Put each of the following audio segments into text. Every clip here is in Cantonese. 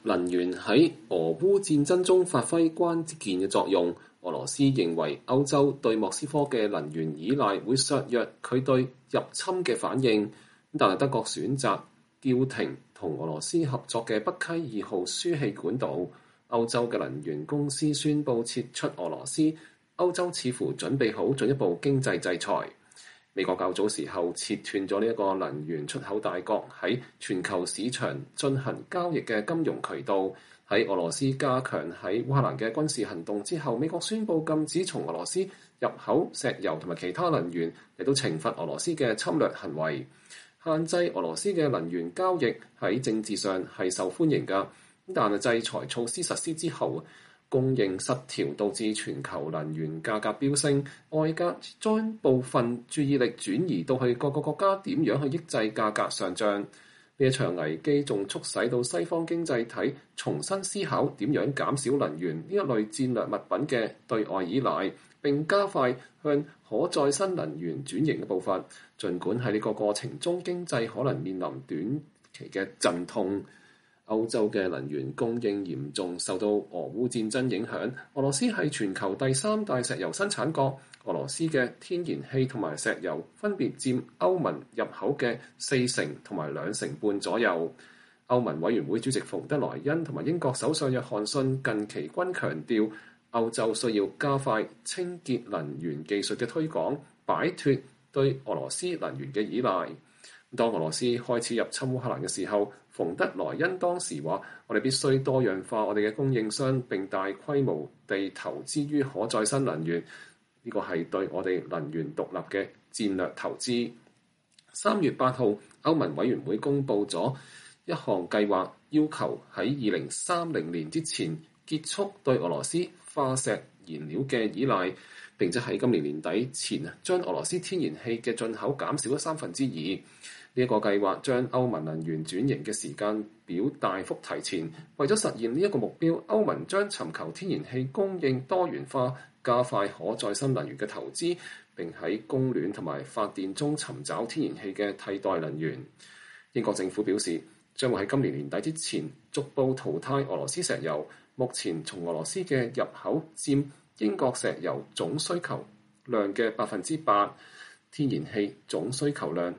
能源喺俄烏戰爭中發揮關鍵嘅作用。俄羅斯認為歐洲對莫斯科嘅能源依賴會削弱佢對入侵嘅反應，但係德國選擇叫停同俄羅斯合作嘅北溪2號輸氣管道。歐洲嘅能源公司宣布撤出俄羅斯，歐洲似乎準備好進一步經濟制裁。美國較早時候切斷咗呢一個能源出口大國喺全球市場進行交易嘅金融渠道。喺俄羅斯加強喺烏克蘭嘅軍事行動之後，美國宣布禁止從俄羅斯入口石油同埋其他能源，嚟到懲罰俄羅斯嘅侵略行為。限制俄羅斯嘅能源交易喺政治上係受歡迎㗎，但係制裁措施實施之後，供應失調導致全球能源價格飆升，外界將部分注意力轉移到去各個國家點樣去抑制價格上漲。呢一場危機仲促使到西方經濟體重新思考點樣減少能源呢一類戰略物品嘅對外依賴，並加快向可再生能源轉型嘅步伐。儘管喺呢個過程中經濟可能面臨短期嘅陣痛。歐洲嘅能源供應嚴重受到俄烏戰爭影響。俄羅斯係全球第3大石油生產國，俄羅斯嘅天然氣同埋石油分別佔歐盟入口嘅40%同埋2.5%左右。歐盟委員會主席馮德萊恩同埋英國首相約翰遜近期均強調，歐洲需要加快清潔能源技術嘅推廣，擺脫對俄羅斯能源嘅依賴。當俄羅斯開始入侵烏克蘭嘅時候，馮德萊恩當時話：我哋必須多樣化我哋嘅供應商，並大規模地投資於可再生能源。呢個係對我哋能源獨立嘅戰略投資。3月8號，歐盟委員會公布咗一項計劃，要求喺2030年之前結束對俄羅斯化石燃料嘅依賴，並且喺今年年底前將俄羅斯天然氣嘅進口減少咗2/3。呢一個計劃將歐盟能源轉型嘅時間表大幅提前。為咗實現呢一個目標，歐盟將尋求天然氣供應多元化，加快可再生能源嘅投資，並喺供暖同埋發電中尋找天然氣嘅替代能源。英國政府表示，將會喺今年年底之前逐步淘汰俄羅斯石油。目前從俄羅斯嘅入口佔英國石油總需求量嘅8%，天然氣總需求量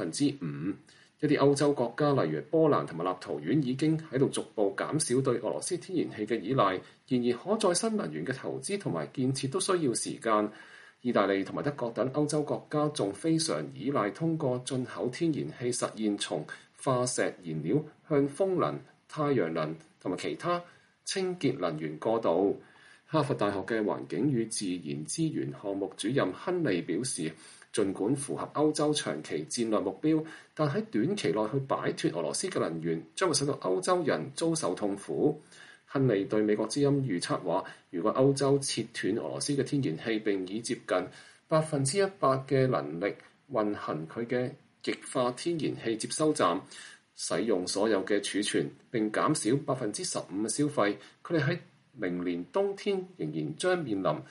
5%。一啲歐洲國家，例如波蘭同埋立陶宛，已經喺度逐步減少對俄羅斯天然氣嘅依賴。然而，可再生能源嘅投資同埋建設都需要時間。意大利同埋德國等歐洲國家仲非常依賴通過進口天然氣實現從化石燃料向風能、太陽能同埋其他清潔能源過渡。哈佛大學嘅環境與自然資源項目主任亨利表示，儘管符合歐洲長期戰略目標，但喺短期內去擺脫俄羅斯嘅能源，將會使到歐洲人遭受痛苦。亨利對美國之音預測話，如果歐洲切斷俄羅斯嘅天然氣，並以接近100%嘅能力運行佢嘅液化天然氣接收站，使用所有嘅儲存，並減少15%嘅消費，佢哋喺明年冬天仍然將面臨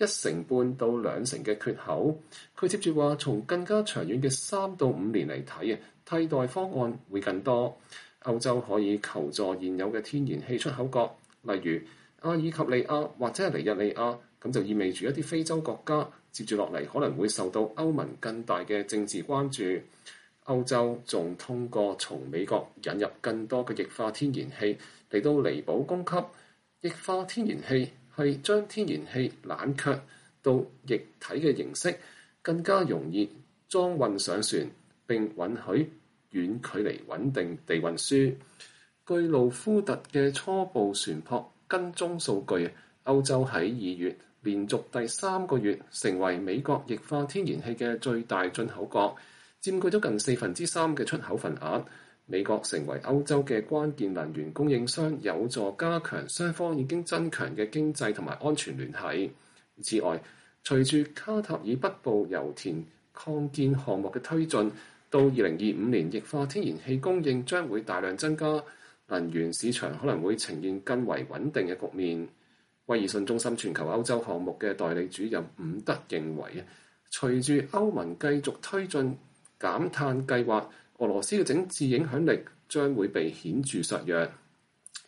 1.5%到2%嘅缺口。佢接住話，從更加長遠嘅3到5年嚟睇，替代方案會更多。歐洲可以求助現有嘅天然氣出口國，例如阿爾及利亞或者係尼日利亞，咁就意味住一啲非洲國家接住落嚟可能會受到歐盟更大嘅政治關注。歐洲仲通過從美國引入更多嘅液化天然氣嚟到彌補供給。液化天然氣係將天然氣冷卻到液體嘅形式，更加容易裝運上船，並允許遠距離穩定地運輸。據路夫特嘅初步船舶跟蹤數據，歐洲喺2月連續第3個月成為美國液化天然氣嘅最大進口國，佔據咗近3/4嘅出口份額。美國成為歐洲嘅關鍵能源供應商，有助加強雙方已經增強嘅經濟同埋安全聯繫。此外，隨住卡塔爾北部油田擴建項目嘅推進，到2025年，液化天然氣供應將會大量增加，能源市場可能會呈現更為穩定嘅局面。威爾遜中心全球歐洲項目嘅代理主任伍德認為，隨住歐盟繼續推進減碳計劃，俄羅斯嘅整治影響力將會被顯著削弱。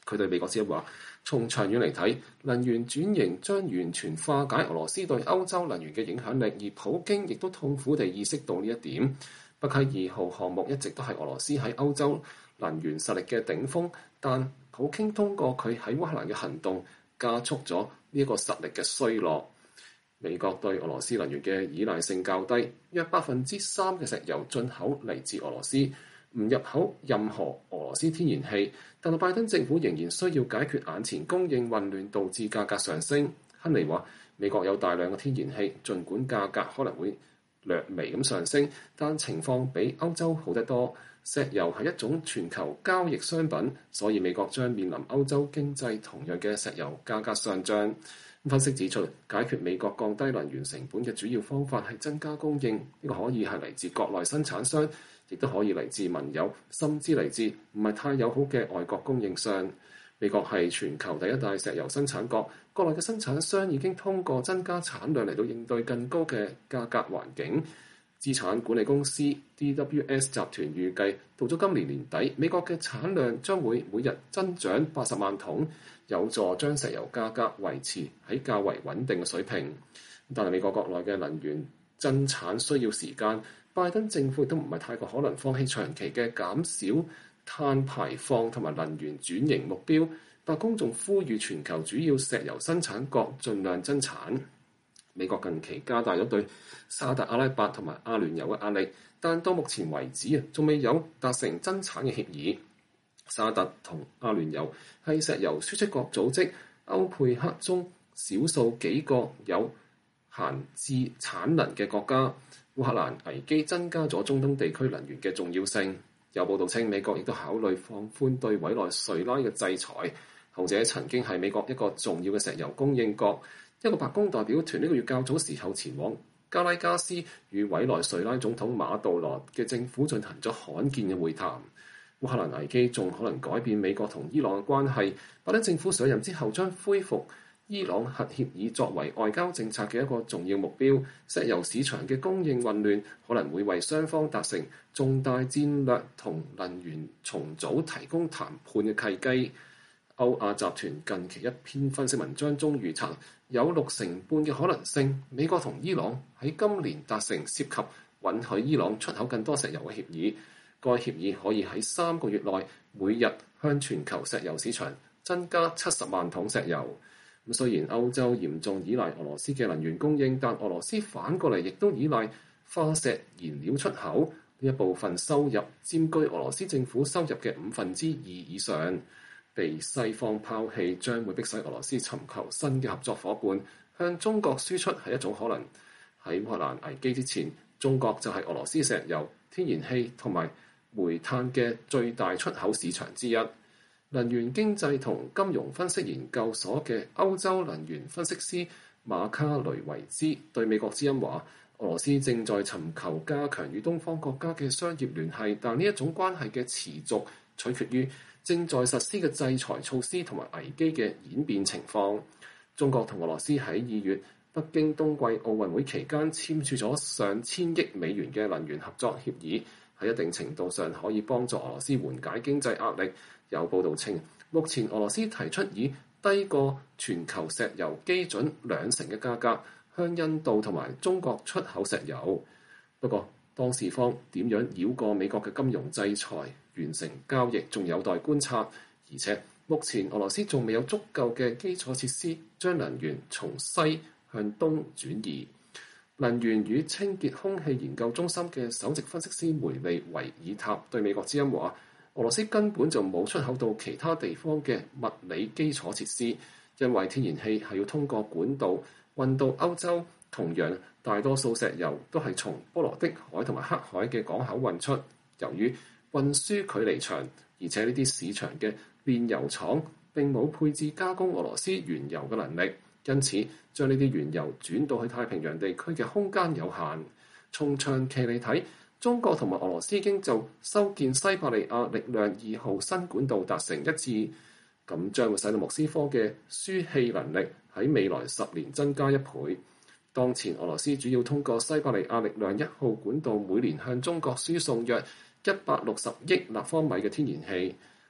佢對美國之音話：從長遠嚟睇，能源轉型將完全化解俄羅斯對歐洲能源嘅影響力，而普京亦都痛苦地意識到呢一點。北溪2號項目一直都係俄羅斯喺歐洲能源實力嘅頂峰，但普京通過佢喺烏克蘭嘅行動，加速咗呢一個實力嘅衰落。美國對俄羅斯能源嘅依賴性較低，約3%嘅石油進口嚟自俄羅斯，唔入口任何俄羅斯天然氣。但係拜登政府仍然需要解決眼前供應混亂導致價格上升。亨利話：美國有大量嘅天然氣，儘管價格可能會略微咁上升，但情況比歐洲好得多。石油係一種全球交易商品，所以美國將面臨歐洲經濟同樣嘅石油價格上漲。分析指出，解決美國降低能源成本嘅主要方法係增加供應，呢個可以係嚟自國內生產商，亦都可以嚟自盟友，甚至嚟自唔係太友好嘅外國供應商。美國係全球第一大石油生產國，國內嘅生產商已經通過增加產量嚟到應對更高嘅價格環境。資產管理公司 DWS 集團預計，到咗今年年底，美國嘅產量將會每日增長80萬桶，有助將石油價格維持喺較為穩定嘅水平。但係美國國內嘅能源增產需要時間，拜登政府亦都唔係太過可能放棄長期嘅減少碳排放同埋能源轉型目標。白宮仲呼籲全球主要石油生產國盡量增產。美國近期加大咗對沙特阿拉伯同埋阿聯酋嘅壓力，但到目前為止仲未有達成增產嘅協議。沙特同阿聯酋係石油輸出國組織歐佩克中少數幾個有閒置產能嘅國家。烏克蘭危機增加咗中東地區能源嘅重要性。有報道稱，美國亦都考慮放寬對委內瑞拉嘅制裁，後者曾經係美國一個重要嘅石油供應國。一個白宮代表團呢個月較早時候前往加拉加斯，與委內瑞拉總統馬杜羅嘅政府進行咗罕見嘅會談。烏克蘭危機仲可能改變美國同伊朗嘅關係。拜登政府上任之後將恢復伊朗核協議作為外交政策嘅一個重要目標。石油市場嘅供應混亂可能會為雙方達成重大戰略同能源重組提供談判嘅契機。歐亞集團近期一篇分析文章中預測，有60%嘅可能性，美國同伊朗喺今年達成涉及允許伊朗出口更多石油嘅協議。該協議可以喺3個月內每日向全球石油市場增加70萬桶石油。雖然歐洲嚴重依賴俄羅斯嘅能源供應，但俄羅斯反過嚟亦都依賴化石燃料出口，呢一部分收入佔據俄羅斯政府收入嘅2/5以上。被西方拋棄將會迫使俄羅斯尋求新嘅合作夥伴，向中國輸出係一種可能。喺烏克蘭危機之前，中國就係俄羅斯石油、天然氣同埋煤炭嘅最大出口市場之一。能源經濟同金融分析研究所嘅歐洲能源分析師馬卡雷維茲對美國之音話：俄羅斯正在尋求加強與東方國家嘅商業聯繫，但呢一種關係嘅持續取決於正在實施嘅制裁措施同埋危機嘅演變情況。中國同俄羅斯喺2月北京冬季奧運會期間簽署咗上千億美元嘅能源合作協議，喺一定程度上可以幫助俄羅斯緩解經濟壓力。有報道稱，目前俄羅斯提出以低過全球石油基準20%嘅價格向印度同埋中國出口石油。不過，當事方點樣繞過美國嘅金融制裁完成交易，仲有待觀察。而且目前俄羅斯仲未有足夠嘅基礎設施將能源從西向東轉移。能源與清潔空氣研究中心嘅首席分析師梅利維爾塔對美國之音話：俄羅斯根本就冇出口到其他地方嘅物理基礎設施，因為天然氣係要通過管道運到歐洲。同樣，大多數石油都係從波羅的海同埋黑海嘅港口運出。由於運輸距離長，而且呢啲市場嘅煉油廠並冇配置加工俄羅斯原油嘅能力，因此將呢啲原油轉到去太平洋地區嘅空間有限。從長期嚟睇，中國同埋俄羅斯已經就修建西伯利亞力量2號新管道達成一致，咁將會使到莫斯科嘅輸氣能力喺未來10年增加1倍。當前俄羅斯主要通過西伯利亞力量1號管道每年向中國輸送約160億立方米嘅天然氣。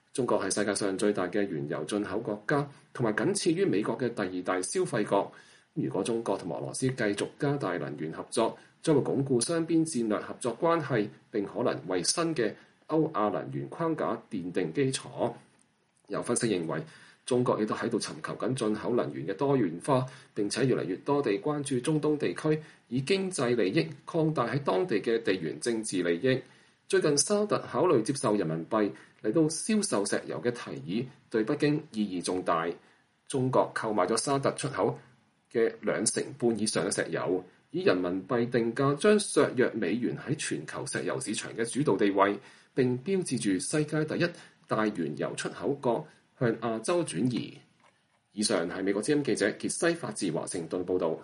中國係世界上最大嘅原油進口國家，同埋僅次於美國嘅第二大消費國。如果中國同俄羅斯繼續加大能源合作，將會鞏固雙邊戰略合作關係，並可能為新嘅歐亞能源框架奠定基礎。有分析認為，中國亦都喺度尋求緊進口能源嘅多元化，並且越嚟越多地關注中東地區，以經濟利益擴大喺當地嘅地緣政治利益。最近沙特考慮接受人民幣嚟到銷售石油嘅提議，對北京意義重大。中國購買咗沙特出口嘅2成半以上嘅石油，以人民幣定價，將削弱美元喺全球石油市場嘅主導地位，並標誌住世界第一大原油出口國向亞洲轉移。以上係美國之音記者傑西發自華盛頓報導。